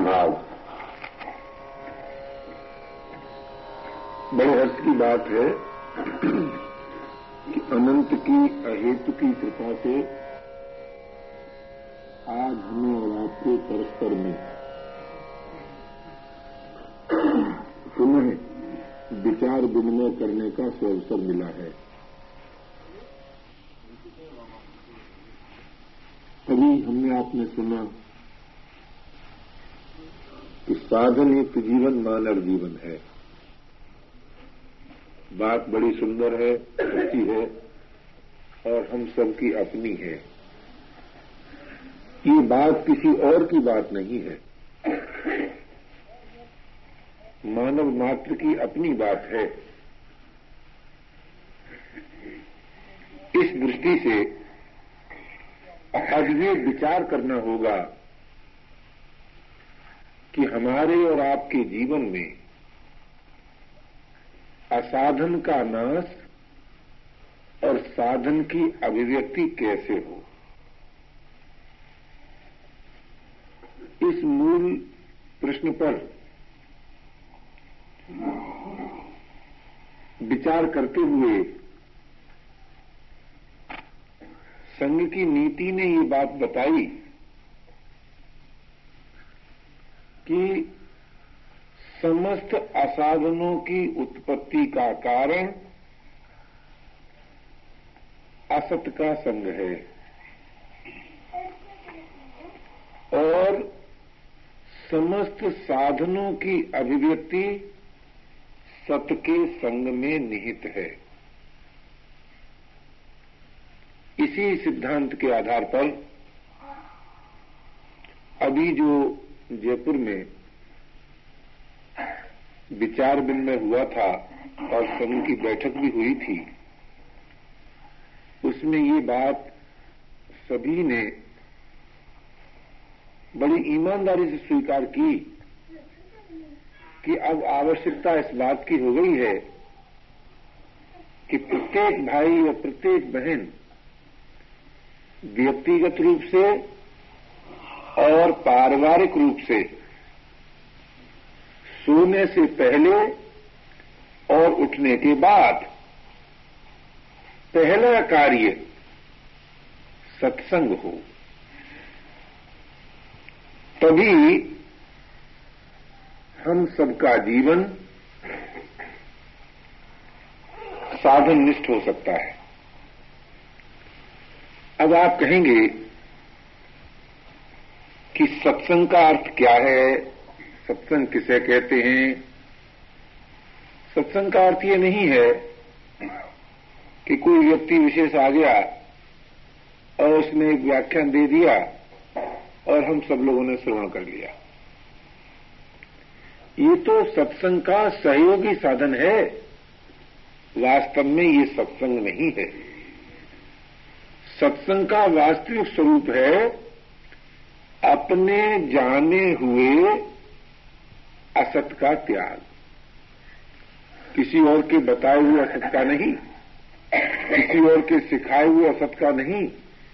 भाव। बड़े हर्ष की बात है कि अनंत की अहेतु की कृपा से आज हमें और आपके परस्पर में पुनः विचार विनिमय करने का सुअवसर मिला है। अभी हमने आपने सुना कि साधन युक्त जीवन मानव जीवन है। बात बड़ी सुंदर है, अच्छी है और हम सबकी अपनी है। ये बात किसी और की बात नहीं है, मानव मात्र की अपनी बात है। इस दृष्टि से अब ये विचार करना होगा कि हमारे और आपके जीवन में असाधन का नाश और साधन की अभिव्यक्ति कैसे हो। इस मूल प्रश्न पर विचार करते हुए संघ की नीति ने ये बात बताई कि समस्त असाधनों की उत्पत्ति का कारण असत का संग है और समस्त साधनों की अभिव्यक्ति सत के संग में निहित है। इसी सिद्धांत के आधार पर अभी जो जयपुर में विचार विनिमय हुआ था और संघ की बैठक भी हुई थी, उसमें ये बात सभी ने बड़ी ईमानदारी से स्वीकार की कि अब आवश्यकता इस बात की हो गई है कि प्रत्येक भाई और प्रत्येक बहन व्यक्तिगत रूप से और पारिवारिक रूप से सोने से पहले और उठने के बाद पहला कार्य सत्संग हो, तभी हम सबका जीवन साधननिष्ठ हो सकता है। अब आप कहेंगे कि सत्संग का अर्थ क्या है, सत्संग किसे कहते हैं। सत्संग का अर्थ ये नहीं है कि कोई व्यक्ति विशेष आ गया और उसने एक व्याख्यान दे दिया और हम सब लोगों ने श्रवण कर लिया। ये तो सत्संग का सहयोगी साधन है, वास्तव में ये सत्संग नहीं है। सत्संग का वास्तविक स्वरूप है अपने जाने हुए असत का त्याग, किसी और के बताए हुए असत का नहीं, किसी और के सिखाए हुए असत का नहीं,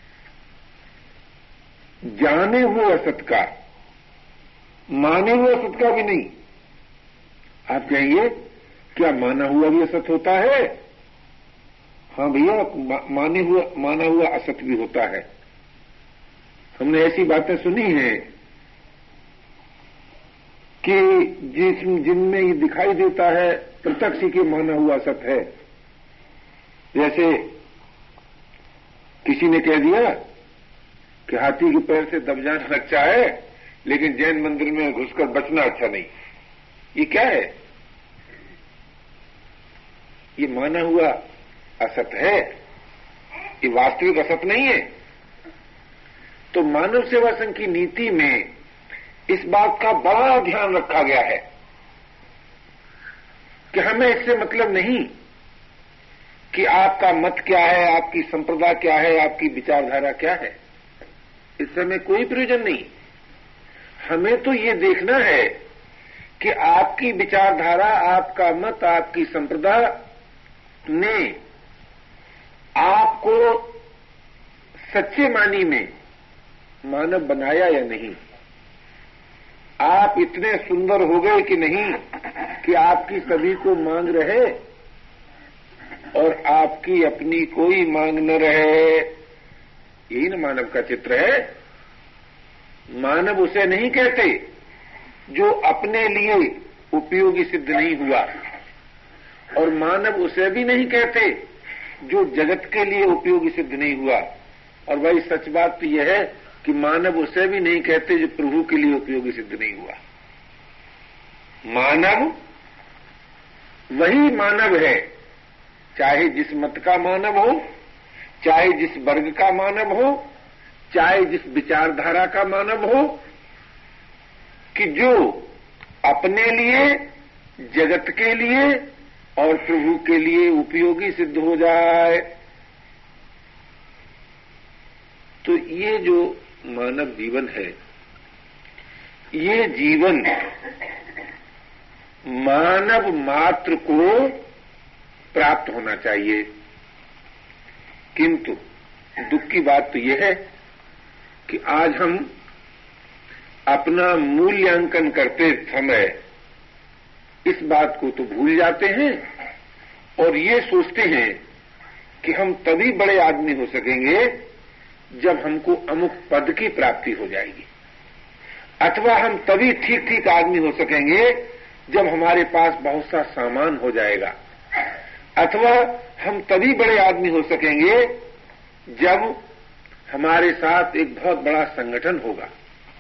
जाने हुए असत का, माने हुए असत का भी नहीं। आप कहेंगे क्या माना हुआ भी असत होता है? हाँ भैया, माना हुआ असत भी होता है। हमने ऐसी बातें सुनी हैं कि जिनमें ये दिखाई देता है प्रत्यक्ष के माना हुआ असत है। जैसे किसी ने कह दिया कि हाथी के पैर से दब जाना अच्छा है, लेकिन जैन मंदिर में घुसकर बचना अच्छा नहीं। ये क्या है? ये माना हुआ असत है, ये वास्तविक असत नहीं है। तो मानव सेवा संघ की नीति में इस बात का बड़ा ध्यान रखा गया है कि हमें इससे मतलब नहीं कि आपका मत क्या है, आपकी संप्रदाय क्या है, आपकी विचारधारा क्या है। इससे हमें कोई प्रयोजन नहीं। हमें तो ये देखना है कि आपकी विचारधारा, आपका मत, आपकी संप्रदाय ने आपको सच्चे मानी में मानव बनाया या नहीं। आप इतने सुंदर हो गए कि नहीं कि आपकी सभी को मांग रहे और आपकी अपनी कोई मांग न रहे। यही न मानव का चित्र है। मानव उसे नहीं कहते जो अपने लिए उपयोगी सिद्ध नहीं हुआ, और मानव उसे भी नहीं कहते जो जगत के लिए उपयोगी सिद्ध नहीं हुआ। और भाई सच बात तो यह है कि मानव उसे भी नहीं कहते जो प्रभु के लिए उपयोगी सिद्ध नहीं हुआ। मानव वही मानव है, चाहे जिस मत का मानव हो, चाहे जिस वर्ग का मानव हो, चाहे जिस विचारधारा का मानव हो, कि जो अपने लिए, जगत के लिए और प्रभु के लिए उपयोगी सिद्ध हो जाए। तो ये जो मानव जीवन है, ये जीवन मानव मात्र को प्राप्त होना चाहिए। किंतु दुख की बात तो यह है कि आज हम अपना मूल्यांकन करते समय इस बात को तो भूल जाते हैं और ये सोचते हैं कि हम तभी बड़े आदमी हो सकेंगे जब हमको अमुक पद की प्राप्ति हो जाएगी, अथवा हम तभी ठीक ठीक आदमी हो सकेंगे जब हमारे पास बहुत सा सामान हो जाएगा, अथवा हम तभी बड़े आदमी हो सकेंगे जब हमारे साथ एक बहुत बड़ा संगठन होगा।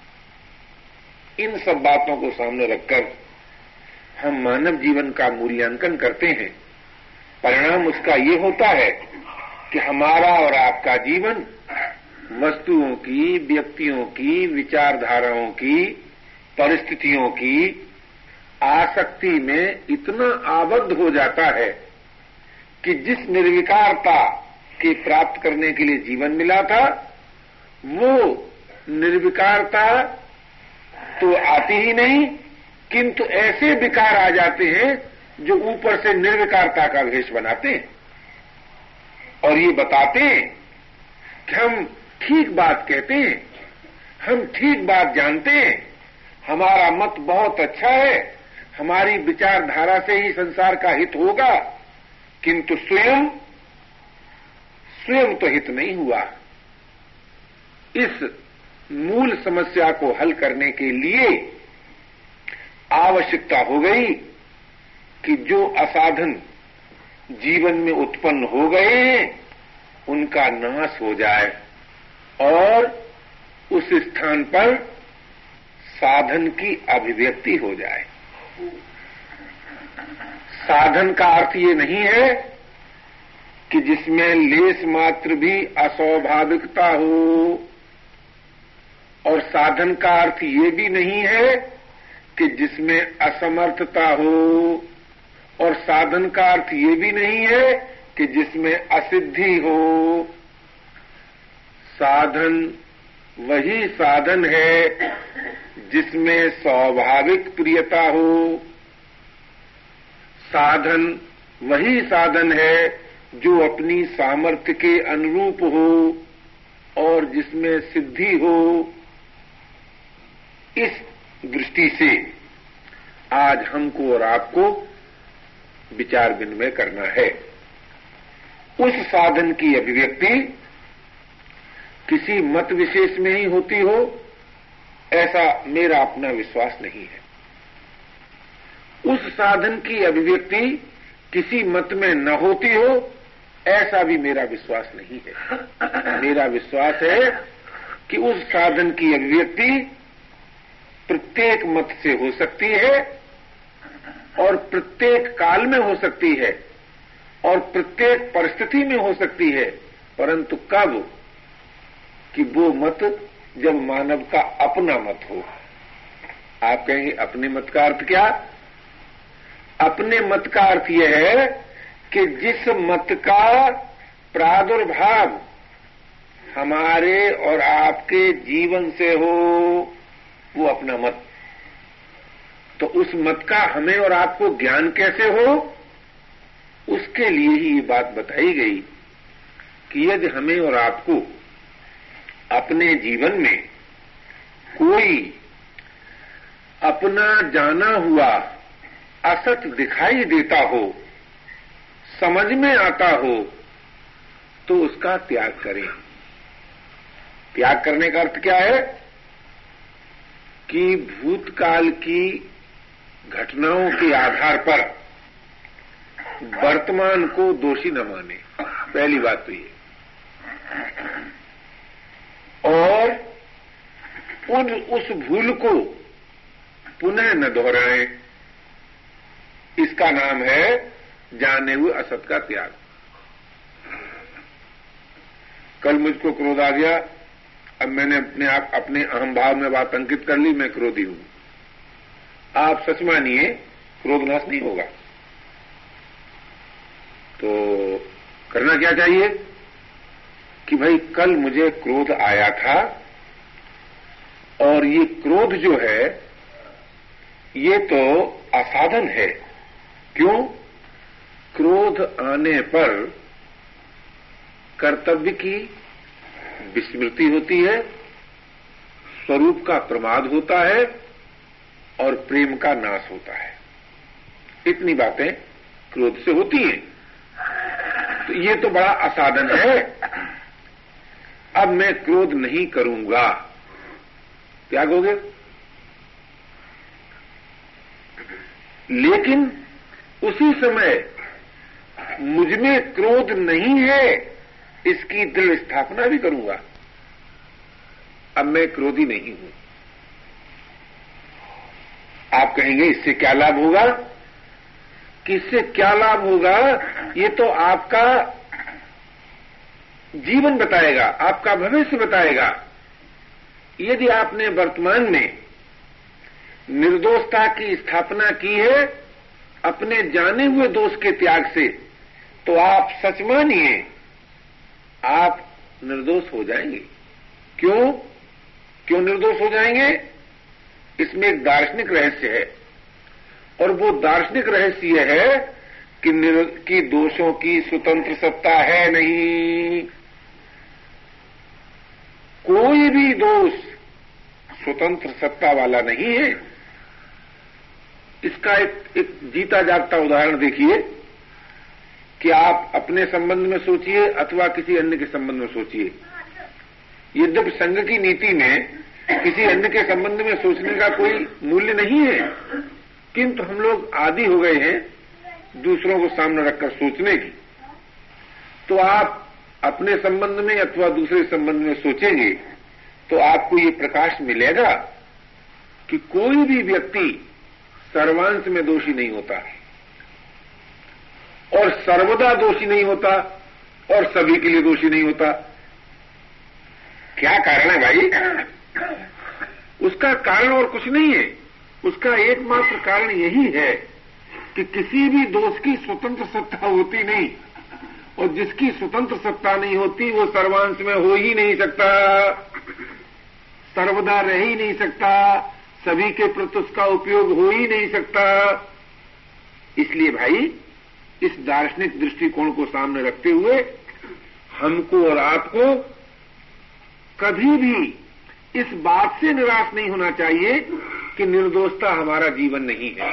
इन सब बातों को सामने रखकर हम मानव जीवन का मूल्यांकन करते हैं। परिणाम उसका ये होता है कि हमारा और आपका जीवन वस्तुओं की, व्यक्तियों की, विचारधाराओं की, परिस्थितियों की आसक्ति में इतना आबद्ध हो जाता है कि जिस निर्विकारता के प्राप्त करने के लिए जीवन मिला था, वो निर्विकारता तो आती ही नहीं, किंतु ऐसे विकार आ जाते हैं जो ऊपर से निर्विकारता का भेष बनाते हैं और ये बताते हैं कि हम ठीक बात कहते हैं, हम ठीक बात जानते हैं, हमारा मत बहुत अच्छा है, हमारी विचारधारा से ही संसार का हित होगा, किंतु स्वयं तो हित नहीं हुआ। इस मूल समस्या को हल करने के लिए आवश्यकता हो गई कि जो असाधन जीवन में उत्पन्न हो गए हैं उनका नाश हो जाए और उस स्थान पर साधन की अभिव्यक्ति हो जाए। साधन का अर्थ ये नहीं है कि जिसमें लेस मात्र भी अस्वाभाविकता हो, और साधन का अर्थ ये भी नहीं है कि जिसमें असमर्थता हो, और साधन का अर्थ ये भी नहीं है कि जिसमें असिद्धि हो। साधन वही साधन है जिसमें स्वाभाविक प्रियता हो, साधन वही साधन है जो अपनी सामर्थ्य के अनुरूप हो और जिसमें सिद्धि हो। इस दृष्टि से आज हमको और आपको विचार विनिमय करना है। उस साधन की अभिव्यक्ति किसी मत विशेष में ही होती हो, ऐसा मेरा अपना विश्वास नहीं है। उस साधन की अभिव्यक्ति किसी मत में न होती हो, ऐसा भी मेरा विश्वास नहीं है। मेरा विश्वास है कि उस साधन की अभिव्यक्ति प्रत्येक मत से हो सकती है और प्रत्येक काल में हो सकती है और प्रत्येक परिस्थिति में हो सकती है, परंतु कब? कि वो मत जब मानव का अपना मत हो। आप कहेंगे अपने मत का अर्थ क्या? अपने मत का अर्थ यह है कि जिस मत का प्रादुर्भाव हमारे और आपके जीवन से हो, वो अपना मत। तो उस मत का हमें और आपको ज्ञान कैसे हो, उसके लिए ही ये बात बताई गई कि यदि हमें और आपको अपने जीवन में कोई अपना जाना हुआ असत दिखाई देता हो, समझ में आता हो, तो उसका त्याग करें। त्याग करने का अर्थ क्या है कि भूतकाल की घटनाओं के आधार पर वर्तमान को दोषी न माने, पहली बात तो ये। और उस भूल को पुनः न दोहराएं, इसका नाम है जाने हुए असत का त्याग। कल मुझको क्रोध आ गया, अब मैंने अपने अहम भाव में बात अंकित कर ली, मैं क्रोधी हूं। आप सच मानिए क्रोध नाश नहीं होगा। तो करना क्या चाहिए कि भाई कल मुझे क्रोध आया था और ये क्रोध जो है ये तो असाधन है। क्यों? क्रोध आने पर कर्तव्य की विस्मृति होती है, स्वरूप का प्रमाद होता है और प्रेम का नाश होता है। इतनी बातें क्रोध से होती हैं। तो ये तो बड़ा असाधन है। अब मैं क्रोध नहीं करूंगा, त्याग हो गया। लेकिन उसी समय मुझ में क्रोध नहीं है, इसकी दृढ़ स्थापना भी करूंगा। अब मैं क्रोधी नहीं हूं। आप कहेंगे इससे क्या लाभ होगा? कि इससे क्या लाभ होगा ये तो आपका जीवन बताएगा, आपका भविष्य बताएगा। यदि आपने वर्तमान में निर्दोषता की स्थापना की है अपने जाने हुए दोष के त्याग से, तो आप सच मानिए आप निर्दोष हो जाएंगे। क्यों निर्दोष हो जाएंगे? इसमें एक दार्शनिक रहस्य है, और वो दार्शनिक रहस्य है कि दोषों की स्वतंत्र सत्ता है नहीं। कोई भी दोष स्वतंत्र सत्ता वाला नहीं है। इसका एक जीता जागता उदाहरण देखिए कि आप अपने संबंध में सोचिए अथवा किसी अन्य के संबंध में सोचिए। यद्यपि संघ की नीति में किसी अन्य के संबंध में सोचने का कोई मूल्य नहीं है, किंतु हम लोग आदी हो गए हैं दूसरों को सामने रखकर सोचने की। तो आप अपने संबंध में अथवा दूसरे संबंध में सोचेंगे तो आपको ये प्रकाश मिलेगा कि कोई भी व्यक्ति सर्वांश में दोषी नहीं होता और सर्वदा दोषी नहीं होता और सभी के लिए दोषी नहीं होता। क्या कारण है भाई? उसका कारण और कुछ नहीं है। उसका एकमात्र कारण यही है कि किसी भी दोष की स्वतंत्र सत्ता होती नहीं, और जिसकी स्वतंत्र सत्ता नहीं होती वो सर्वांश में हो ही नहीं सकता, सर्वदा रह ही नहीं सकता, सभी के प्रति उसका उपयोग हो ही नहीं सकता। इसलिए भाई इस दार्शनिक दृष्टिकोण को सामने रखते हुए हमको और आपको कभी भी इस बात से निराश नहीं होना चाहिए कि निर्दोषता हमारा जीवन नहीं है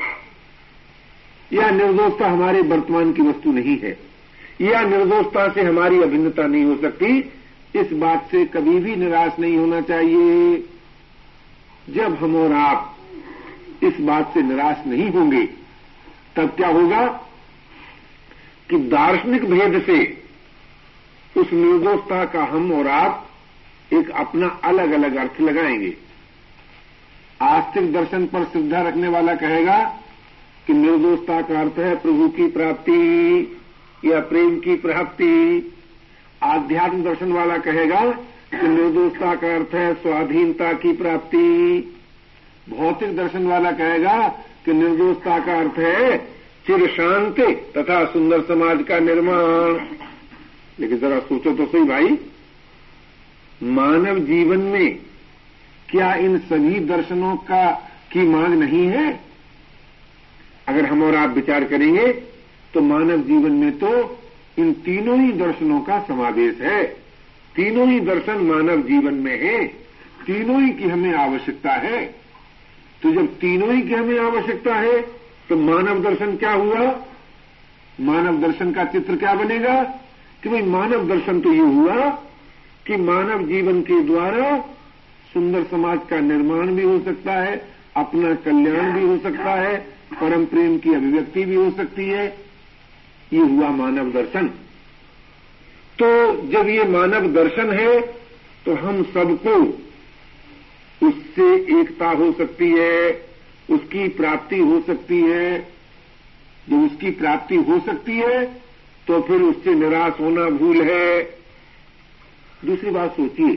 या निर्दोषता हमारे वर्तमान की वस्तु नहीं है या निर्दोषता से हमारी अभिन्नता नहीं हो सकती। इस बात से कभी भी निराश नहीं होना चाहिए। जब हम और आप इस बात से निराश नहीं होंगे तब क्या होगा कि दार्शनिक भेद से उस निर्दोषता का हम और आप एक अपना अलग अलग अर्थ लगाएंगे। आस्तिक दर्शन पर श्रद्धा रखने वाला कहेगा कि निर्दोषता का अर्थ है प्रभु की प्राप्ति या प्रेम की प्राप्ति। आध्यात्म दर्शन वाला कहेगा कि निर्दोषता का अर्थ है स्वाधीनता की प्राप्ति। भौतिक दर्शन वाला कहेगा कि निर्दोषता का अर्थ है चिर शांति तथा सुंदर समाज का निर्माण। लेकिन जरा सोचो तो सही भाई, मानव जीवन में क्या इन सभी दर्शनों की मांग नहीं है? अगर हम और आप विचार करेंगे तो मानव जीवन में तो इन तीनों ही दर्शनों का समावेश है। तीनों ही दर्शन मानव जीवन में है, तीनों ही की हमें आवश्यकता है। तो जब तीनों ही की हमें आवश्यकता है तो मानव दर्शन क्या हुआ? मानव दर्शन का चित्र क्या बनेगा कि भाई मानव दर्शन तो ये हुआ कि मानव जीवन के द्वारा सुंदर समाज का निर्माण भी हो सकता है, अपना कल्याण भी हो सकता है, परम प्रेम की अभिव्यक्ति भी हो सकती है। ये हुआ मानव दर्शन। तो जब ये मानव दर्शन है तो हम सबको उससे एकता हो सकती है, उसकी प्राप्ति हो सकती है। जब उसकी प्राप्ति हो सकती है तो फिर उससे निराश होना भूल है। दूसरी बात सोचिए,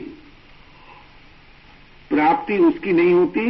प्राप्ति उसकी नहीं होती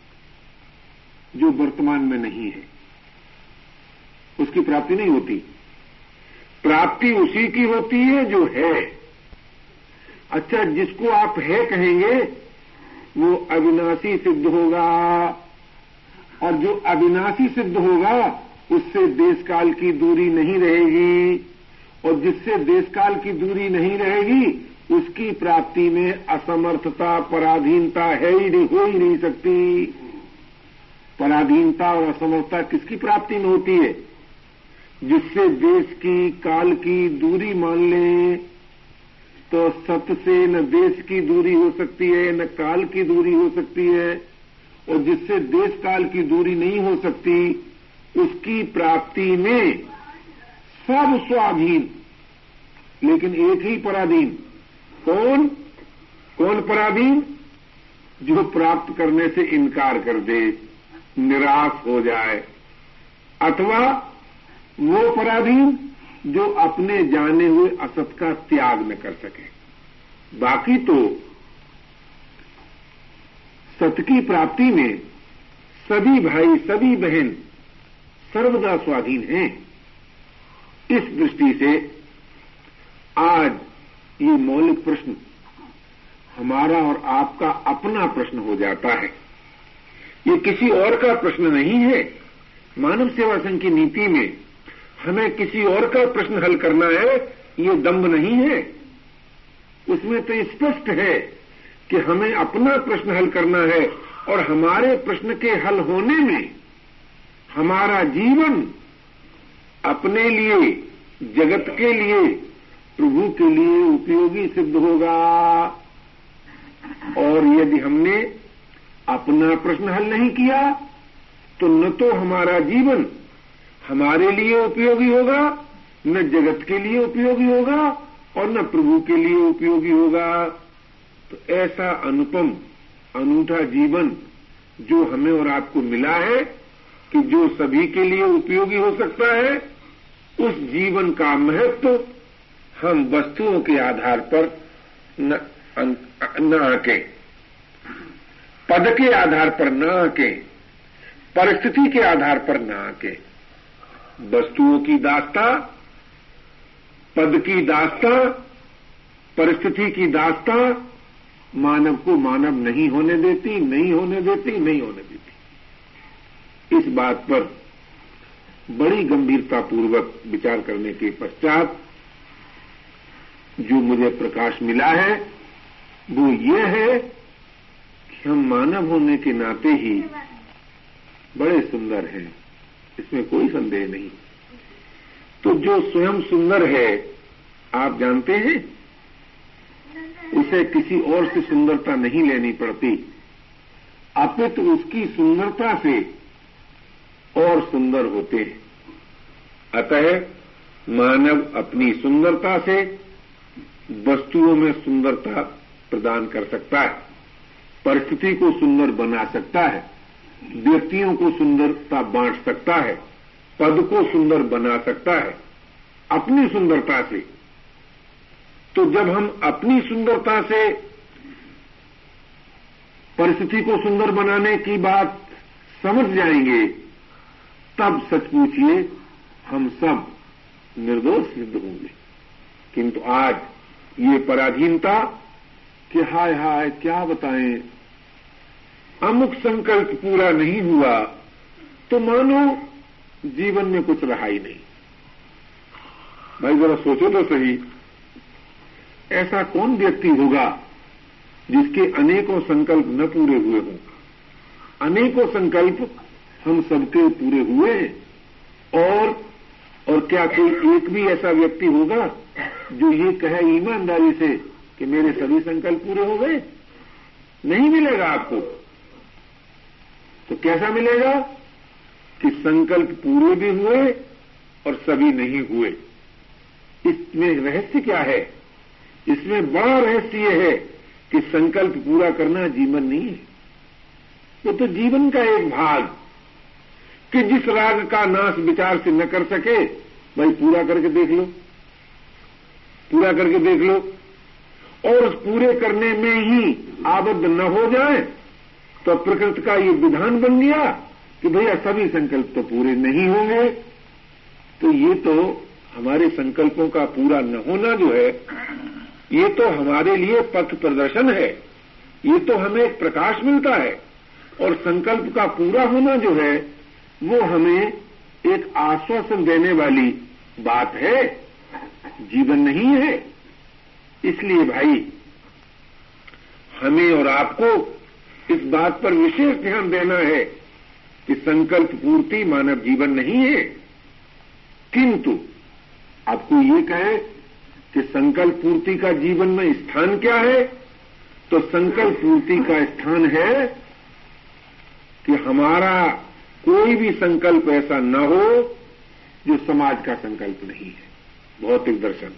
जो वर्तमान में नहीं है, उसकी प्राप्ति नहीं होती। प्राप्ति उसी की होती है जो है। अच्छा, जिसको आप है कहेंगे वो अविनाशी सिद्ध होगा, और जो अविनाशी सिद्ध होगा उससे देश काल की दूरी नहीं रहेगी, और जिससे देश काल की दूरी नहीं रहेगी उसकी प्राप्ति में असमर्थता, पराधीनता है ही नहीं, हो ही नहीं सकती। पराधीनता और असमर्थता किसकी प्राप्ति में होती है? जिससे देश की, काल की दूरी मान लें तो सत्य से न देश की दूरी हो सकती है, न काल की दूरी हो सकती है, और जिससे देश काल की दूरी नहीं हो सकती उसकी प्राप्ति में सब स्वाधीन, लेकिन एक ही पराधीन। कौन? कौन पराधीन? जो प्राप्त करने से इनकार कर दे, निराश हो जाए, अथवा वो पराधीन जो अपने जाने हुए असत का त्याग न कर सके। बाकी तो सत की प्राप्ति में सभी भाई, सभी बहन सर्वदा स्वाधीन हैं। इस दृष्टि से आज ये मौलिक प्रश्न हमारा और आपका अपना प्रश्न हो जाता है। ये किसी और का प्रश्न नहीं है। मानव सेवा संघ की नीति में हमें किसी और का प्रश्न हल करना है, ये दंभ नहीं है। उसमें तो स्पष्ट है कि हमें अपना प्रश्न हल करना है, और हमारे प्रश्न के हल होने में हमारा जीवन अपने लिए, जगत के लिए, प्रभु के लिए उपयोगी सिद्ध होगा। और यदि हमने अपना प्रश्न हल नहीं किया तो न तो हमारा जीवन हमारे लिए उपयोगी होगा, न जगत के लिए उपयोगी होगा, और न प्रभु के लिए उपयोगी होगा। तो ऐसा अनुपम, अनूठा जीवन जो हमें और आपको मिला है कि जो सभी के लिए उपयोगी हो सकता है, उस जीवन का महत्व हम वस्तुओं के आधार पर न आके, पद के आधार पर न आके, परिस्थिति के आधार पर न आके, वस्तुओं की दास्ता, पद की दास्ता, परिस्थिति की दास्ता मानव को मानव नहीं होने देती, नहीं होने देती, नहीं होने देती। इस बात पर बड़ी गंभीरतापूर्वक विचार करने के पश्चात जो मुझे प्रकाश मिला है वो ये है कि हम मानव होने के नाते ही बड़े सुंदर हैं, इसमें कोई संदेह नहीं। तो जो स्वयं सुंदर है, आप जानते हैं, उसे किसी और से सुंदरता नहीं लेनी पड़ती, अपितु उसकी सुंदरता से और सुंदर होते हैं। अतः मानव अपनी सुंदरता से वस्तुओं में सुंदरता प्रदान कर सकता है, परिस्थिति को सुंदर बना सकता है, व्यक्तियों को सुंदरता बांट सकता है, पद को सुंदर बना सकता है अपनी सुंदरता से। तो जब हम अपनी सुंदरता से परिस्थिति को सुंदर बनाने की बात समझ जाएंगे, तब सच पूछिए हम सब निर्दोष सिद्ध होंगे। किंतु आज ये पराधीनता कि हाय हाय क्या बताएं, अमुक संकल्प पूरा नहीं हुआ तो मानो जीवन में कुछ रहा ही नहीं। भाई जरा सोचो तो सही, ऐसा कौन व्यक्ति होगा जिसके अनेकों संकल्प न पूरे हुए हों? अनेकों संकल्प हम सबके पूरे हुए हैं। और क्या कोई एक भी ऐसा व्यक्ति होगा जो ये कहे ईमानदारी से कि मेरे सभी संकल्प पूरे हो गए? नहीं मिलेगा आपको। तो कैसा मिलेगा कि संकल्प पूरे भी हुए और सभी नहीं हुए। इसमें रहस्य क्या है? इसमें बड़ा रहस्य यह है कि संकल्प पूरा करना जीवन नहीं है। वो तो जीवन का एक भाग कि जिस राग का नाश विचार से न कर सके भाई पूरा करके देख लो, पूरा करके देख लो। और उस पूरे करने में ही आबद्ध न हो जाए तो प्रकृति का ये विधान बन गया कि भैया सभी संकल्प तो पूरे नहीं होंगे। तो ये तो हमारे संकल्पों का पूरा न होना जो है, ये तो हमारे लिए पथ प्रदर्शन है, ये तो हमें एक प्रकाश मिलता है। और संकल्प का पूरा होना जो है वो हमें एक आश्वासन देने वाली बात है, जीवन नहीं है। इसलिए भाई हमें और आपको इस बात पर विशेष ध्यान देना है कि संकल्प पूर्ति मानव जीवन नहीं है। किंतु आपको ये कहे कि संकल्प पूर्ति का जीवन में स्थान क्या है, तो संकल्प पूर्ति का स्थान है कि हमारा कोई भी संकल्प ऐसा न हो जो समाज का संकल्प नहीं है, भौतिक दर्शन।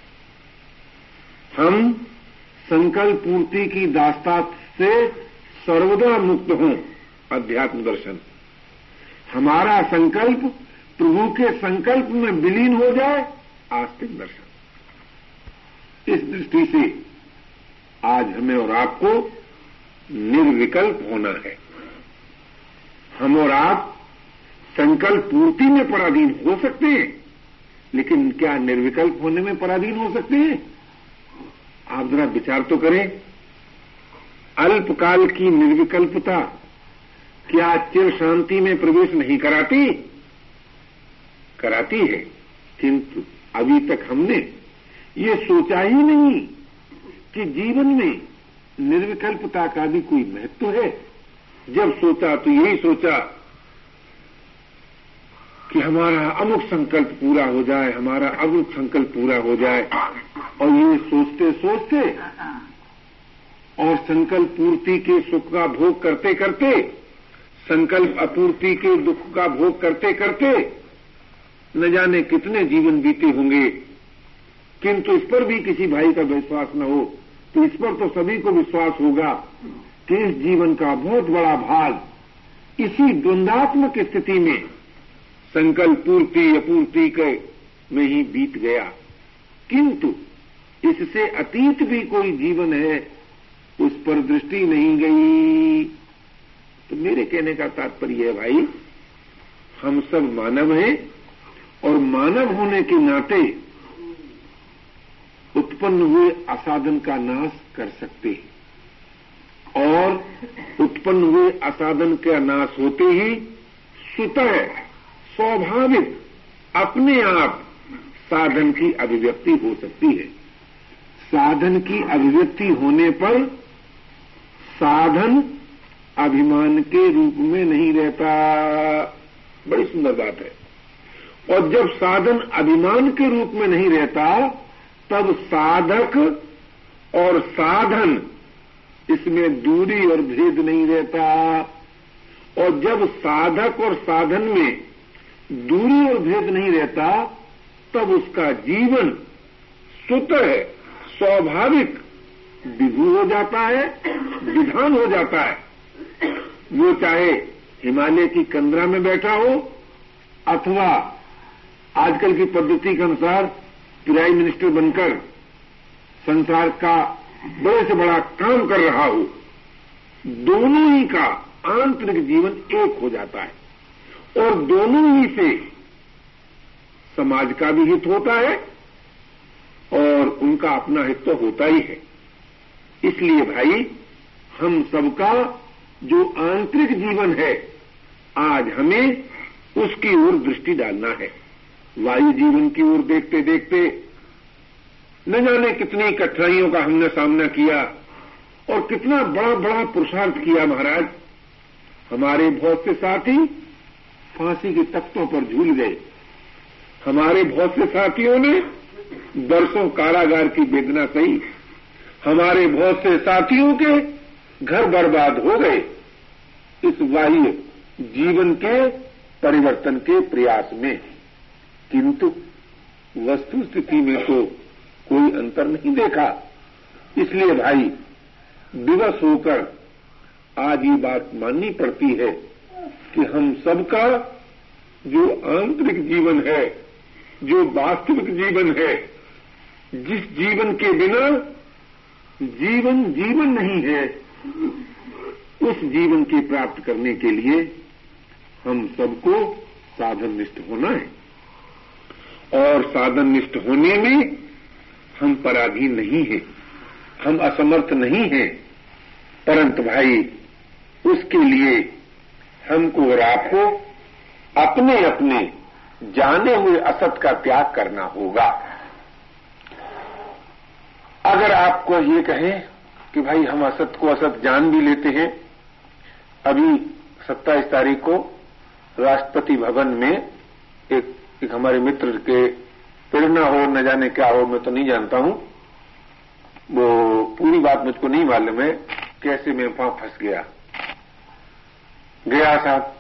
हम संकल्प पूर्ति की दास्ता से सर्वदा मुक्त हों, अध्यात्म दर्शन। हमारा संकल्प प्रभु के संकल्प में विलीन हो जाए, आस्तिक दर्शन। इस दृष्टि से आज हमें और आपको निर्विकल्प होना है। हम और आप संकल्प पूर्ति में पराधीन हो सकते हैं, लेकिन क्या निर्विकल्प होने में पराधीन हो सकते हैं? आप जरा विचार तो करें। अल्पकाल की निर्विकल्पता क्या चिर शांति में प्रवेश नहीं कराती? कराती है। किंतु अभी तक हमने ये सोचा ही नहीं कि जीवन में निर्विकल्पता का भी कोई महत्व है। जब सोचा तो यही सोचा कि हमारा अमुक संकल्प पूरा हो जाए, हमारा अमुक संकल्प पूरा हो जाए। और ये सोचते सोचते और संकल्प पूर्ति के सुख का भोग करते करते, संकल्प अपूर्ति के दुख का भोग करते करते न जाने कितने जीवन बीते होंगे। किंतु इस पर भी किसी भाई का विश्वास न हो तो इस पर तो सभी को विश्वास होगा कि इस जीवन का बहुत बड़ा भाग इसी द्वंद्वात्मक स्थिति में संकल्प पूर्ति अपूर्ति के में ही बीत गया। किंतु इससे अतीत भी कोई जीवन है, उस पर दृष्टि नहीं गई। तो मेरे कहने का तात्पर्य है भाई, हम सब मानव हैं और मानव होने के नाते उत्पन्न हुए असाधन का नाश कर सकते हैं। और उत्पन्न हुए असाधन का नाश होते ही स्वतः स्वाभाविक अपने आप साधन की अभिव्यक्ति हो सकती है। साधन की अभिव्यक्ति होने पर साधन अभिमान के रूप में नहीं रहता। बड़ी सुंदर बात है। और जब साधन अभिमान के रूप में नहीं रहता तब साधक और साधन इसमें दूरी और भेद नहीं रहता। और जब साधक और साधन में दूरी और भेद नहीं रहता तब उसका जीवन स्वतः स्वाभाविक विभू हो जाता है, विधान हो जाता है। वो चाहे हिमालय की कंदरा में बैठा हो अथवा आजकल की पद्धति के अनुसार प्राइम मिनिस्टर बनकर संसार का बड़े से बड़ा काम कर रहा हो, दोनों ही का आंतरिक जीवन एक हो जाता है। और दोनों ही से समाज का भी हित होता है और उनका अपना हित तो होता ही है। इसलिए भाई हम सबका जो आंतरिक जीवन है आज हमें उसकी ओर दृष्टि डालना है। वायु जीवन की ओर देखते देखते न जाने कितनी कठिनाइयों का हमने सामना किया और कितना बड़ा बड़ा पुरुषार्थ किया महाराज। हमारे बहुत से साथी फांसी के तख्तों पर झूल गए। हमारे बहुत से साथियों ने बरसों कारागार की वेदना सही। हमारे बहुत से साथियों के घर बर्बाद हो गए इस बाह्य जीवन के परिवर्तन के प्रयास में, किंतु वस्तु स्थिति में तो कोई अंतर नहीं देखा। इसलिए भाई विवश होकर आज ये बात माननी पड़ती है कि हम सबका जो आंतरिक जीवन है, जो वास्तविक जीवन है, जिस जीवन के बिना जीवन जीवन नहीं है, उस जीवन के प्राप्त करने के लिए हम सबको साधननिष्ठ होना है। और साधननिष्ठ होने में हम पराधीन नहीं हैं, हम असमर्थ नहीं हैं, परंतु भाई उसके लिए हमको और आपको अपने अपने जाने हुए असत का त्याग करना होगा। अगर आपको ये कहें कि भाई हम असत को असत जान भी लेते हैं, अभी 27 तारीख को राष्ट्रपति भवन में एक हमारे मित्र के प्रेरणा हो, न जाने क्या हो, मैं तो नहीं जानता हूं, वो पूरी बात मुझको नहीं मालूम है कैसे मैं वहां फंस गया साहब।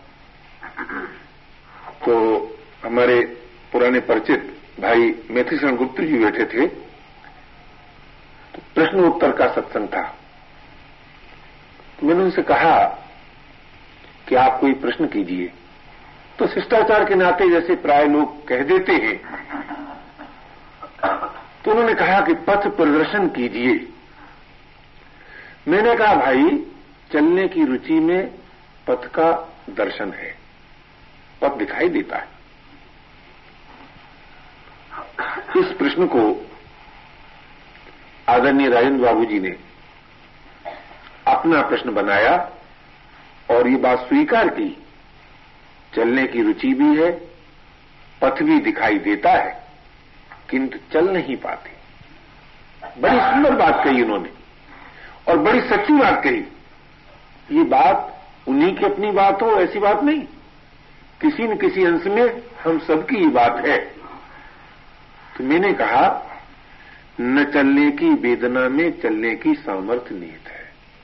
तो हमारे पुराने परिचित भाई मैथिशरण गुप्त जी बैठे थे, तो प्रश्न उत्तर का सत्संग था। तो मैंने उनसे कहा कि आप कोई प्रश्न कीजिए। तो शिष्टाचार के नाते जैसे प्राय लोग कह देते हैं, तो उन्होंने कहा कि पथ प्रदर्शन कीजिए। मैंने कहा भाई चलने की रुचि में पथ का दर्शन है, पथ दिखाई देता है। इस प्रश्न को आदरणीय राजेंद्र बाबू जी ने अपना प्रश्न बनाया और ये बात स्वीकार की, चलने की रुचि भी है, पथ भी दिखाई देता है, किंतु चल नहीं पाते। बड़ी सुंदर बात कही उन्होंने और बड़ी सच्ची बात कही। ये बात उन्हीं की अपनी बात हो ऐसी बात नहीं, किसी न किसी अंश में हम सबकी ये बात है। तो मैंने कहा न चलने की वेदना में चलने की सामर्थ्य निहित है।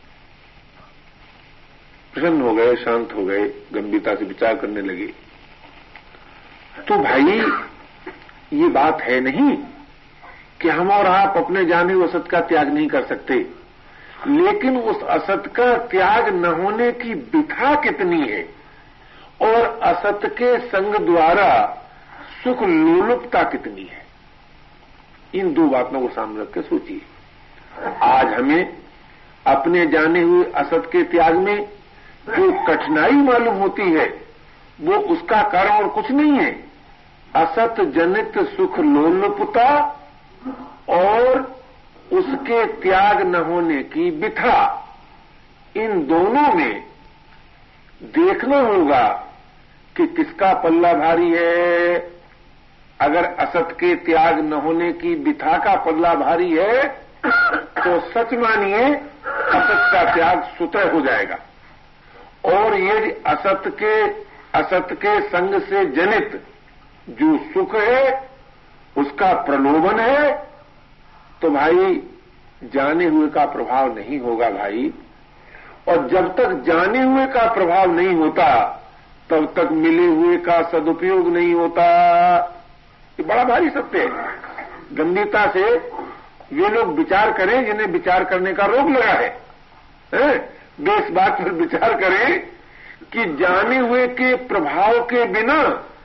प्रसन्न हो गए, शांत हो गए, गंभीरता से विचार करने लगे। तो भाई ये बात है नहीं कि हम और आप अपने जाने हुए असत का त्याग नहीं कर सकते, लेकिन उस असत का त्याग न होने की बिथा कितनी है और असत के संग द्वारा सुख लोलुपता कितनी है, इन दो बातों को सामने रख के सोचिए। आज हमें अपने जाने हुए असत के त्याग में जो कठिनाई मालूम होती है वो उसका कारण और कुछ नहीं है, असत जनित सुख लोलुपता और उसके त्याग न होने की बिथा। इन दोनों में देखना होगा कि किसका पल्ला भारी है। अगर असत के त्याग न होने की बिथा का पल्ला भारी है तो सच मानिए असत का त्याग स्वतः हो जाएगा, और ये असत के संग से जनित जो सुख है उसका प्रलोभन है, तो भाई जाने हुए का प्रभाव नहीं होगा भाई। और जब तक जाने हुए का प्रभाव नहीं होता तब तक मिले हुए का सदुपयोग नहीं होता। ये बड़ा भारी सत्य है। गंभीरता से वे लोग विचार करें जिन्हें विचार करने का रोग लगा है, वे इस बात पर विचार करें कि जाने हुए के प्रभाव के बिना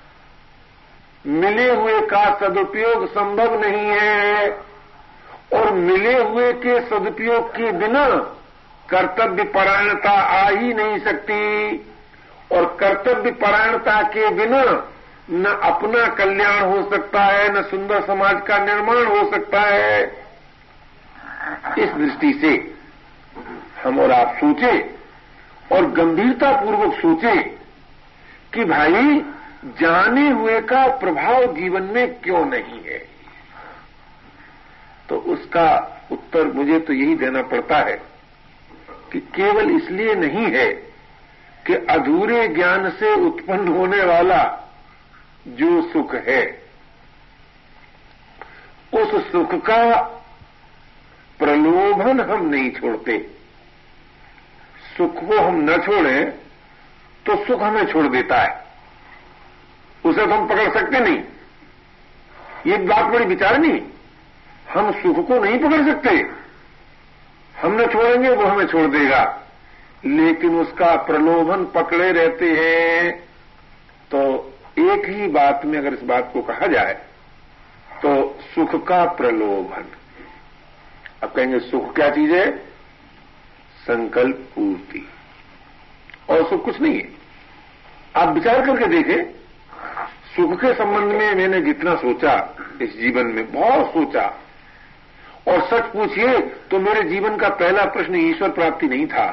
मिले हुए का सदुपयोग संभव नहीं है, और मिले हुए के सदुपयोग के बिना कर्तव्य परायणता आ ही नहीं सकती, और कर्तव्य परायणता के बिना न अपना कल्याण हो सकता है, न सुंदर समाज का निर्माण हो सकता है। इस दृष्टि से हम और आप सोचें और गंभीरता पूर्वक सोचें कि भाई जाने हुए का प्रभाव जीवन में क्यों नहीं है। तो उसका उत्तर मुझे तो यही देना पड़ता है कि केवल इसलिए नहीं है कि अधूरे ज्ञान से उत्पन्न होने वाला जो सुख है, उस सुख का प्रलोभन हम नहीं छोड़ते। सुख को हम न छोड़ें तो सुख हमें छोड़ देता है, उसे तो हम पकड़ सकते नहीं। ये बात बड़ी विचारनी। हम सुख को नहीं पकड़ सकते, हम न छोड़ेंगे वो हमें छोड़ देगा, लेकिन उसका प्रलोभन पकड़े रहते हैं। तो एक ही बात में अगर इस बात को कहा जाए तो सुख का प्रलोभन। अब कहेंगे सुख क्या चीज है? संकल्प पूर्ति, और सुख कुछ नहीं है। आप विचार करके देखें, सुख के संबंध में मैंने जितना सोचा इस जीवन में, बहुत सोचा, और सच पूछिए तो मेरे जीवन का पहला प्रश्न ईश्वर प्राप्ति नहीं था,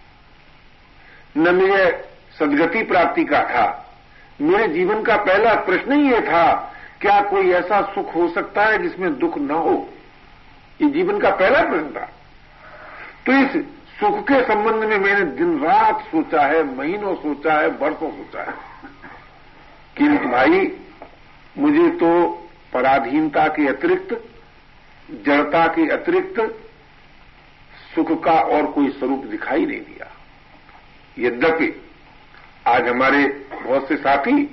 न मेरे सद्गति प्राप्ति का था। मेरे जीवन का पहला प्रश्न ही यह था, क्या कोई ऐसा सुख हो सकता है जिसमें दुख न हो? ये जीवन का पहला प्रश्न था। तो इस सुख के संबंध में मैंने दिन रात सोचा है, महीनों सोचा है, वर्षों सोचा है, किंतु भाई मुझे तो पराधीनता के अतिरिक्त, जड़ता के अतिरिक्त सुख का और कोई स्वरूप दिखाई नहीं दिया। यद्यपि आज हमारे बहुत से साथी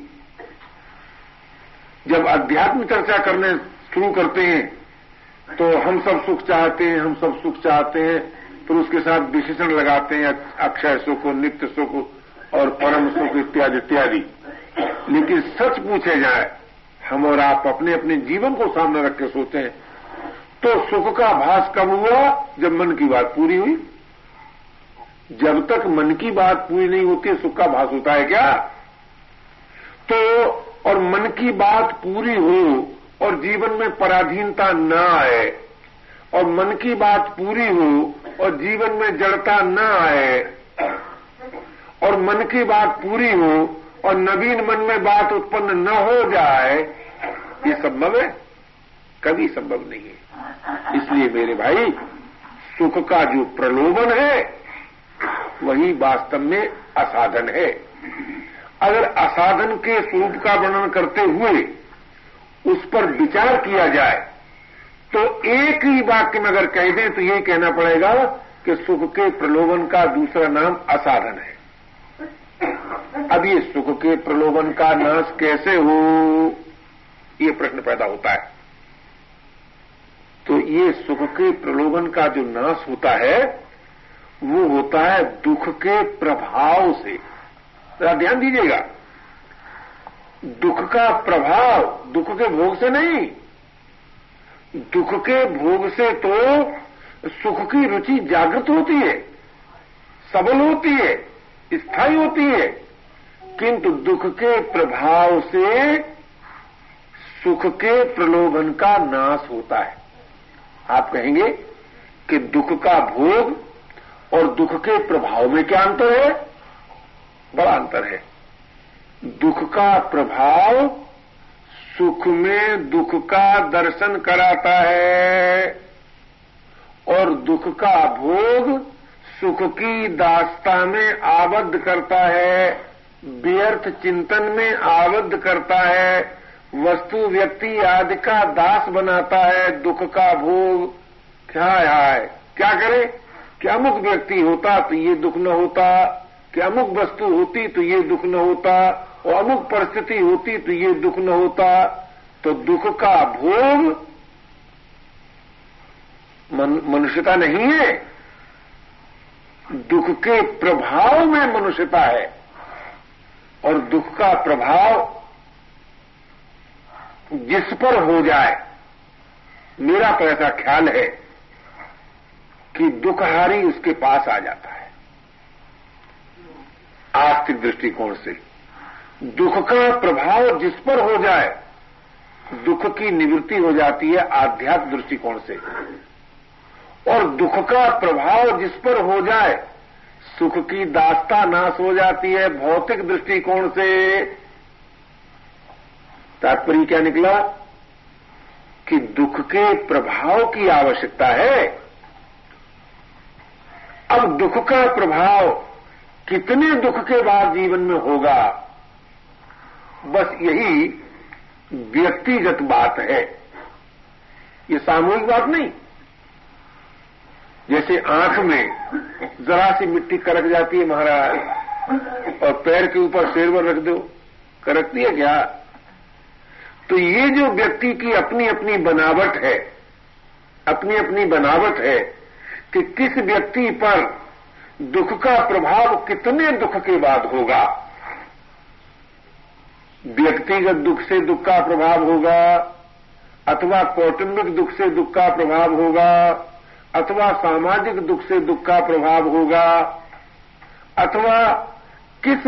जब अध्यात्म चर्चा करने शुरू करते हैं तो हम सब सुख चाहते हैं, हम सब सुख चाहते हैं, फिर उसके साथ विशेषण लगाते हैं अक्षय सुख, नित्य सुख और परम सुख इत्यादि इत्यादि। लेकिन सच पूछे जाए, हम और आप अपने अपने जीवन को सामने रख के सोचें तो सुख का आभास कब हुआ? जब मन की बात पूरी हुई। जब तक मन की बात पूरी नहीं होती सुख का आभास होता है क्या? तो और मन की बात पूरी हो और जीवन में पराधीनता न आए, और मन की बात पूरी हो और जीवन में जड़ता न आए, और मन की बात पूरी हो और नवीन मन में बात उत्पन्न न हो जाए, ये संभव है? कभी संभव नहीं है। इसलिए मेरे भाई, सुख का जो प्रलोभन है वही वास्तव में असाधन है। अगर असाधन के स्वरूप का वर्णन करते हुए उस पर विचार किया जाए तो एक ही वाक्य में अगर कह दें तो यही कहना पड़ेगा कि सुख के प्रलोभन का दूसरा नाम असाधन है। अब ये सुख के प्रलोभन का नाश कैसे हो, ये प्रश्न पैदा होता है। तो ये सुख के प्रलोभन का जो नाश होता है वो होता है दुख के प्रभाव से। जरा ध्यान दीजिएगा, दुख का प्रभाव दुख के भोग से नहीं। दुख के भोग से तो सुख की रुचि जागृत होती है, सबल होती है, स्थायी होती है, किंतु दुख के प्रभाव से सुख के प्रलोभन का नाश होता है। आप कहेंगे कि दुख का भोग और दुख के प्रभाव में क्या अंतर है? बड़ा अंतर है। दुख का प्रभाव सुख में दुख का दर्शन कराता है, और दुख का भोग सुख की दास्ता में आबद्ध करता है, व्यर्थ चिंतन में आबद्ध करता है, वस्तु व्यक्ति आदि का दास बनाता है। दुख का भोग क्या है? क्या करे? क्या अमुक व्यक्ति होता तो ये दुख न होता, कि अमुक वस्तु होती तो ये दुख न होता, और अमुक परिस्थिति होती तो ये दुख न होता। तो दुख का भोग मनुष्यता नहीं है, दुख के प्रभाव में मनुष्यता है। और दुख का प्रभाव जिस पर हो जाए, मेरा तो ऐसा ख्याल है कि दुखहारी उसके पास आ जाता है। आस्तिक दृष्टिकोण से दुख का प्रभाव जिस पर हो जाए दुख की निवृत्ति हो जाती है आध्यात्मिक दृष्टिकोण से, और दुख का प्रभाव जिस पर हो जाए सुख की दास्ता नाश हो जाती है भौतिक दृष्टिकोण से। तात्पर्य क्या निकला कि दुख के प्रभाव की आवश्यकता है। अब दुख का प्रभाव कितने दुख के बाद जीवन में होगा, बस यही व्यक्तिगत बात है, ये सामूहिक बात नहीं। जैसे आंख में जरा सी मिट्टी करक जाती है महाराज, और पैर के ऊपर शेरवर रख दो, करकती है क्या? तो ये जो व्यक्ति की अपनी अपनी बनावट है, अपनी अपनी बनावट है कि किस व्यक्ति पर दुख का प्रभाव कितने दुख के बाद होगा। व्यक्तिगत दुख से दुख का प्रभाव होगा, अथवा कौटुंबिक दुख से दुख का प्रभाव होगा, अथवा सामाजिक दुख से दुख का प्रभाव होगा, अथवा किस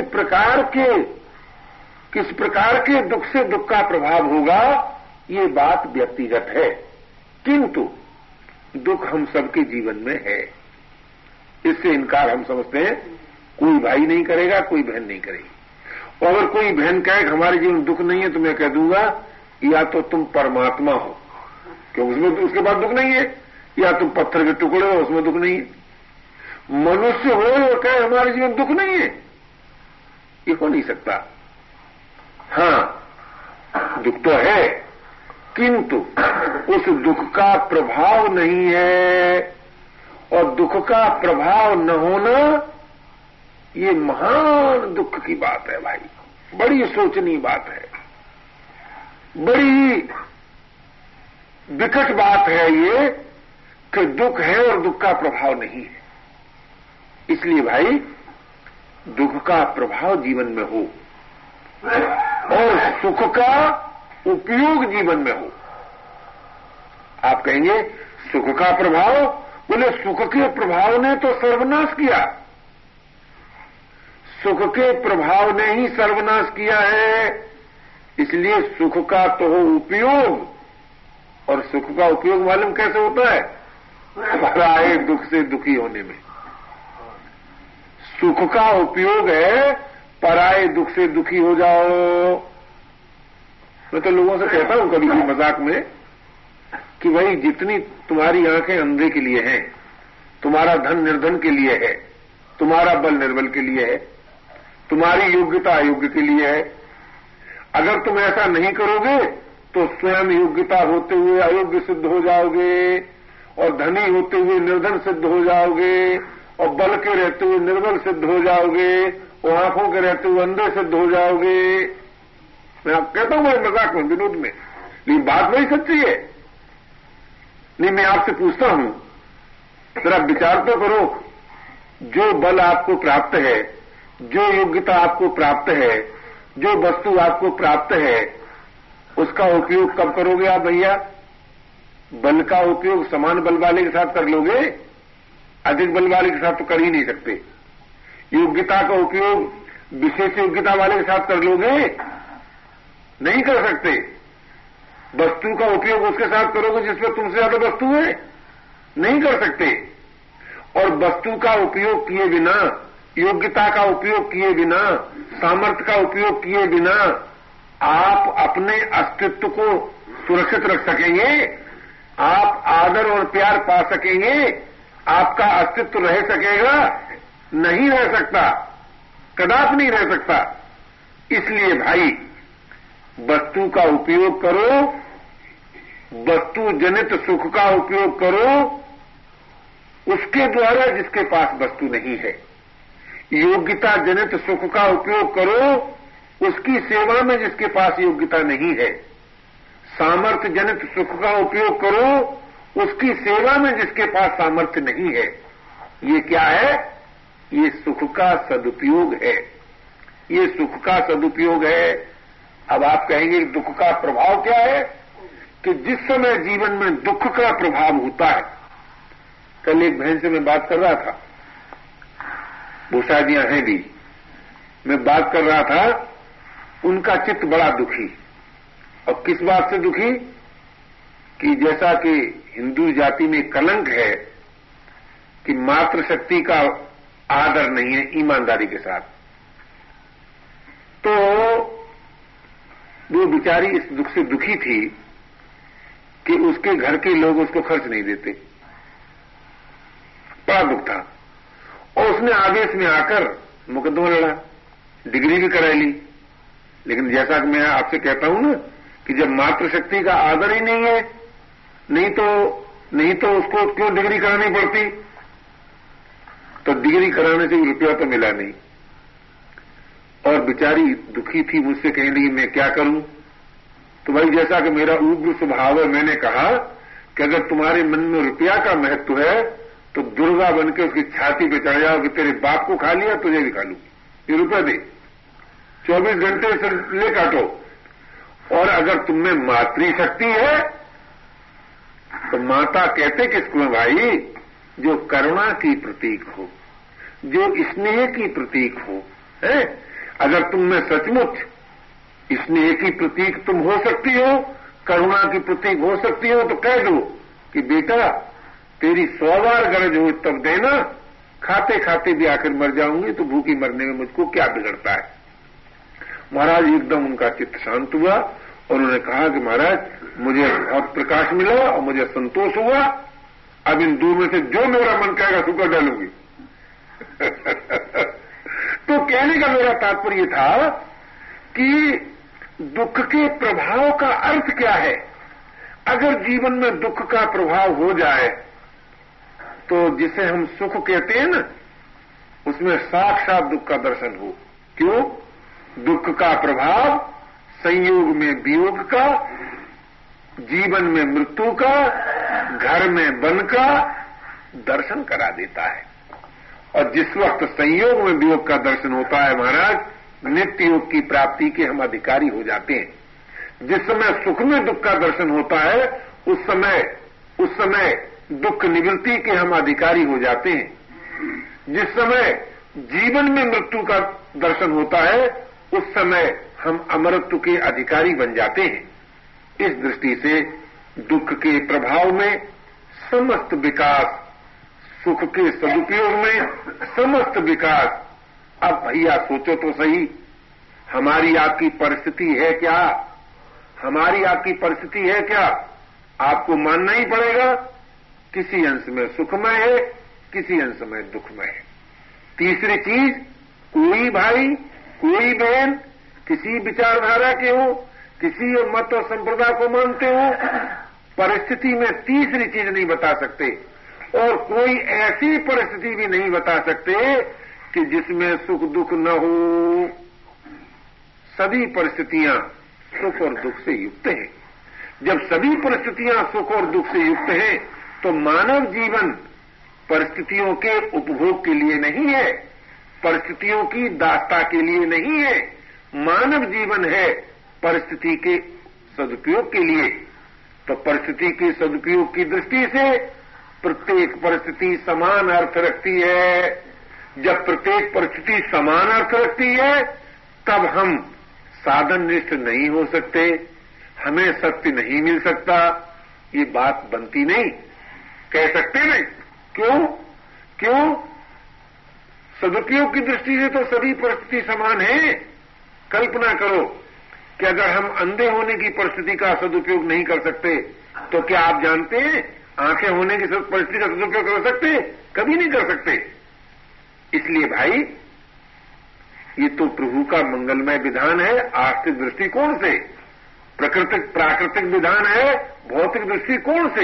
प्रकार के दुख से दुख का प्रभाव होगा, ये बात व्यक्तिगत है। किंतु दुख हम सबके जीवन में है, इससे इनकार हम समझते हैं कोई भाई नहीं करेगा, कोई बहन नहीं करेगी। और अगर कोई बहन कहे कि हमारे जीवन में दुख नहीं है, तो मैं कह दूंगा या तो तुम परमात्मा हो, क्योंकि उसमें उसके बाद दुख नहीं है, या तुम पत्थर के टुकड़े हो, उसमें दुख नहीं है। मनुष्य हो और कहे हमारे जीवन दुख नहीं है, ये हो नहीं सकता। हां, दुख तो है, किंतु उस दुख का प्रभाव नहीं है, और दुख का प्रभाव न होना ये महान दुख की बात है भाई, बड़ी सोचनीय बात है, बड़ी विकट बात है ये कि दुख है और दुख का प्रभाव नहीं है। इसलिए भाई दुख का प्रभाव जीवन में हो और सुख का उपयोग जीवन में हो। आप कहेंगे सुख का प्रभाव, बोले सुख के प्रभाव ने तो सर्वनाश किया, सुख के प्रभाव ने ही सर्वनाश किया है। इसलिए सुख का तो हो उपयोग, और सुख का उपयोग मालूम कैसे होता है? पराये दुख से दुखी होने में। सुख का उपयोग है पराये दुख से दुखी हो जाओ। मैं तो लोगों से कहता हूं कभी कभी मजाक में कि भाई जितनी तुम्हारी आंखें अंधे के लिए हैं, तुम्हारा धन निर्धन के लिए है, तुम्हारा बल निर्बल के लिए है, तुम्हारी योग्यता अयोग्य के लिए है। अगर तुम ऐसा नहीं करोगे तो स्वयं योग्यता होते हुए अयोग्य सिद्ध हो जाओगे, और धनी होते हुए निर्धन सिद्ध हो जाओगे, और बल के रहते हुए निर्बल सिद्ध हो जाओगे, और आंखों के रहते हुए अंधे सिद्ध हो जाओगे। मैं आप कहता हूं मजाक में, विनोद में, लेकिन बात वही सच्ची है। नहीं, मैं आपसे पूछता हूं, जरा विचार तो करो, जो बल आपको प्राप्त है, जो योग्यता आपको प्राप्त है, जो वस्तु आपको प्राप्त है, उसका उपयोग कब करोगे आप भैया? बल का उपयोग समान बल वाले के साथ कर लोगे, अधिक बल वाले के साथ तो कर ही नहीं सकते। योग्यता का उपयोग विशेष योग्यता वाले के साथ कर लोगे, नहीं कर सकते। वस्तु का उपयोग उसके साथ करोगे जिसमें तुमसे ज्यादा वस्तु है, नहीं कर सकते। और वस्तु का उपयोग किए बिना, योग्यता का उपयोग किए बिना, सामर्थ्य का उपयोग किए बिना आप अपने अस्तित्व को सुरक्षित रख सकेंगे? आप आदर और प्यार पा सकेंगे? आपका अस्तित्व रह सकेगा? नहीं रह सकता, कदापि नहीं रह सकता। इसलिए भाई वस्तु का उपयोग करो, वस्तु जनित सुख का उपयोग करो उसके द्वारा जिसके पास वस्तु नहीं है। योग्यता जनित सुख का उपयोग करो उसकी सेवा में जिसके पास योग्यता नहीं है। सामर्थ्य जनित सुख का उपयोग करो उसकी सेवा में जिसके पास सामर्थ्य नहीं है। ये क्या है? ये सुख का सदुपयोग है, ये सुख का सदुपयोग है। अब आप कहेंगे दुख का प्रभाव क्या है? कि जिस समय जीवन में दुख का प्रभाव होता है, कल एक बहन से मैं बात कर रहा था, वो शादियां हैं भी, मैं बात कर रहा था, उनका चित्त बड़ा दुखी। और किस बात से दुखी? कि जैसा कि हिंदू जाति में कलंक है कि मातृशक्ति का आदर नहीं है ईमानदारी के साथ, तो वो बेचारी इस दुख से दुखी थी कि उसके घर के लोग उसको खर्च नहीं देते। बड़ा दुख था। और उसने आवेश में आकर मुकदमा लड़ा, डिग्री भी करा ली। लेकिन जैसा कि मैं आपसे कहता हूं ना कि जब मातृशक्ति का आदर ही नहीं है, नहीं तो उसको क्यों डिग्री करानी पड़ती? तो डिग्री कराने से रुपया तो मिला नहीं। और बेचारी दुखी थी, मुझसे कहने लगी मैं क्या करूं? तो भाई जैसा कि मेरा उग्र स्वभाव है, मैंने कहा कि अगर तुम्हारे मन में रुपया का महत्व है तो दुर्गा बन के उसकी छाती पे चढ़ जाओ कि तेरे बाप को खा लिया, तुझे भी खा लूं, ये रुपया दे, 24 घंटे से ले काटो। और अगर तुममें मातृशक्ति है तो माता कहते किसको है भाई? जो करुणा की प्रतीक हो, जो स्नेह की प्रतीक हो, है? अगर तुममें सचमुच स्नेह की प्रतीक तुम हो सकती हो, करुणा की प्रतीक हो सकती हो, तो कह दो कि बेटा तेरी 100 बार गरज हो तब देना, खाते खाते भी आखिर मर जाऊंगी तो भूखी मरने में मुझको क्या बिगड़ता है। महाराज एकदम उनका चित्त शांत हुआ और उन्होंने कहा कि महाराज मुझे बहुत प्रकाश मिला और मुझे संतोष हुआ, अब इन दो में से जो मेरा मन कहेगा सुकर डालूंगी। तो कहने का मेरा तात्पर्य था कि दुख के प्रभाव का अर्थ क्या है। अगर जीवन में दुख का प्रभाव हो जाए तो जिसे हम सुख कहते हैं ना, उसमें साक्षात दुख का दर्शन हो। क्यों? दुख का प्रभाव संयोग में वियोग का, जीवन में मृत्यु का, घर में वन का दर्शन करा देता है। और जिस वक्त संयोग में वियोग का दर्शन होता है महाराज, नित्य योग की प्राप्ति के हम अधिकारी हो जाते हैं। जिस समय सुख में दुख का दर्शन होता है उस समय दुख निवृत्ति के हम अधिकारी हो जाते हैं। जिस समय जीवन में मृत्यु का दर्शन होता है उस समय हम अमरत्व के अधिकारी बन जाते हैं। इस दृष्टि से दुख के प्रभाव में समस्त विकास, सुख के सदुपयोग में समस्त विकास। अब भैया सोचो तो सही, हमारी आपकी परिस्थिति है क्या? हमारी आपकी परिस्थिति है क्या? आपको मानना ही पड़ेगा, किसी अंश में सुखमय है, किसी अंश में दुखमय है। तीसरी चीज, कोई भाई, कोई बहन किसी विचारधारा के हो, किसी मत और संप्रदाय को मानते हो, परिस्थिति में तीसरी चीज नहीं बता सकते। और कोई ऐसी परिस्थिति भी नहीं बता सकते कि जिसमें सुख दुख न हो। सभी परिस्थितियां सुख और दुख से युक्त हैं। जब सभी परिस्थितियां सुख और दुख से युक्त हैं तो मानव जीवन परिस्थितियों के उपभोग के लिए नहीं है, परिस्थितियों की दासता के लिए नहीं है। मानव जीवन है परिस्थिति के सदुपयोग के लिए। तो परिस्थिति के सदुपयोग की दृष्टि से प्रत्येक परिस्थिति समान अर्थ रखती है। जब प्रत्येक परिस्थिति समान अर्थ रखती है तब हम साधन निष्ठ नहीं हो सकते, हमें सत्य नहीं मिल सकता, ये बात बनती नहीं, कह सकते नहीं। क्यों? सदुपयोग की दृष्टि से तो सभी परिस्थिति समान है। कल्पना करो कि अगर हम अंधे होने की परिस्थिति का सदुपयोग नहीं कर सकते तो क्या आप जानते हैं आंखें होने की परिस्थिति का सदुपयोग कर सकते? कभी नहीं कर सकते। इसलिए भाई ये तो प्रभु का मंगलमय विधान है आर्थिक दृष्टिकोण से, प्राकृतिक विधान है भौतिक दृष्टिकोण से,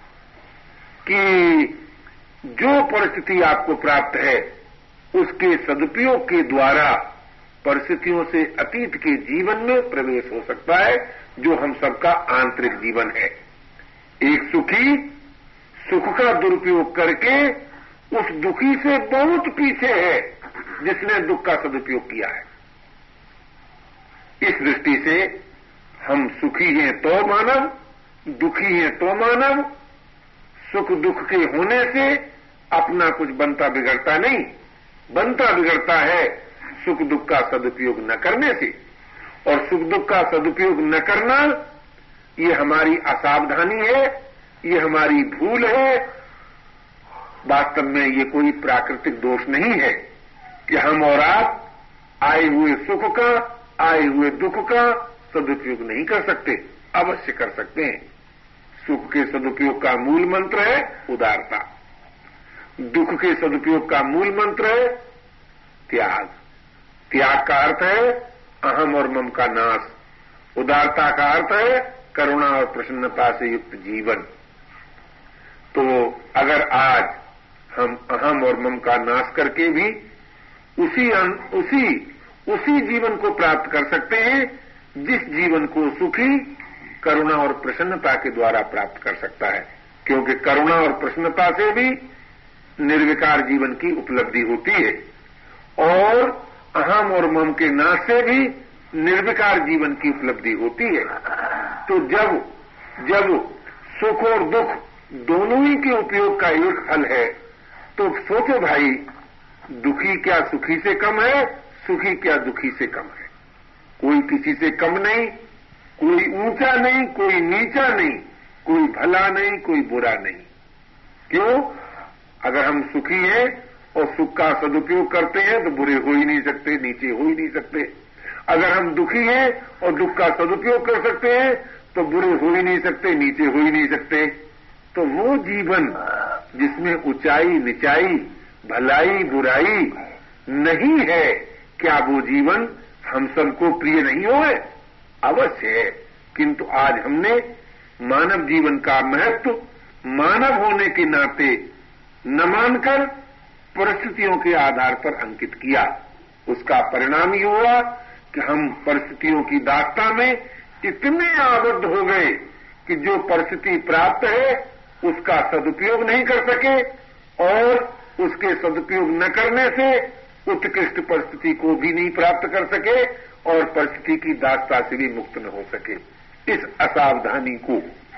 कि जो परिस्थिति आपको प्राप्त है उसके सदुपयोग के द्वारा परिस्थितियों से अतीत के जीवन में प्रवेश हो सकता है, जो हम सबका आंतरिक जीवन है। एक सुखी सुख का दुरुपयोग करके उस दुखी से बहुत पीछे है जिसने दुख का सदुपयोग किया है। इस दृष्टि से हम सुखी हैं तो मानव, दुखी हैं तो मानव। सुख दुख के होने से अपना कुछ बनता बिगड़ता नहीं, बनता बिगड़ता है सुख दुख का सदुपयोग न करने से। और सुख दुख का सदुपयोग न करना ये हमारी असावधानी है, ये हमारी भूल है। वास्तव में ये कोई प्राकृतिक दोष नहीं है कि हम और आप आए हुए सुख का, आए हुए दुख का सदुपयोग नहीं कर सकते। अवश्य कर सकते हैं। सुख के सदुपयोग का मूल मंत्र है उदारता, दुख के सदुपयोग का मूल मंत्र है त्याग। त्याग का अर्थ है अहम और मम का नाश। उदारता का अर्थ है करुणा और प्रसन्नता से युक्त जीवन। तो अगर आज हम अहम और मम का नाश करके भी उसी जीवन को प्राप्त कर सकते हैं जिस जीवन को सुखी करुणा और प्रसन्नता के द्वारा प्राप्त कर सकता है, क्योंकि करुणा और प्रसन्नता से भी निर्विकार जीवन की उपलब्धि होती है और अहम और मम के नाश से भी निर्विकार जीवन की उपलब्धि होती है। तो जब सुख और दुख दोनों ही के उपयोग का एक फल है, तो सोचो भाई, दुखी क्या सुखी से कम है, सुखी क्या दुखी से कम है? कोई किसी से कम नहीं, कोई ऊंचा नहीं, कोई नीचा नहीं, कोई भला नहीं, कोई बुरा नहीं। क्यों? अगर हम सुखी हैं और सुख का सदुपयोग करते हैं तो बुरे हो ही नहीं सकते, नीचे हो ही नहीं सकते। अगर हम दुखी हैं और दुख का सदुपयोग कर सकते हैं तो बुरे हो ही नहीं सकते, नीचे हो ही नहीं सकते। तो वो जीवन जिसमें ऊंचाई निचाई, भलाई बुराई नहीं है, क्या वो जीवन हम सबको प्रिय नहीं होए? अवश्य है। किंतु आज हमने मानव जीवन का महत्व मानव होने के नाते न मानकर परिस्थितियों के आधार पर अंकित किया। उसका परिणाम ये हुआ कि हम परिस्थितियों की दास्ता में इतने आबद्ध हो गए कि जो परिस्थिति प्राप्त है उसका सदुपयोग नहीं कर सके और उसके सदुपयोग न करने से उत्कृष्ट परिस्थिति को भी नहीं प्राप्त कर सके और परिस्थिति की दास्ता से भी मुक्त न हो सके। इस असावधानी को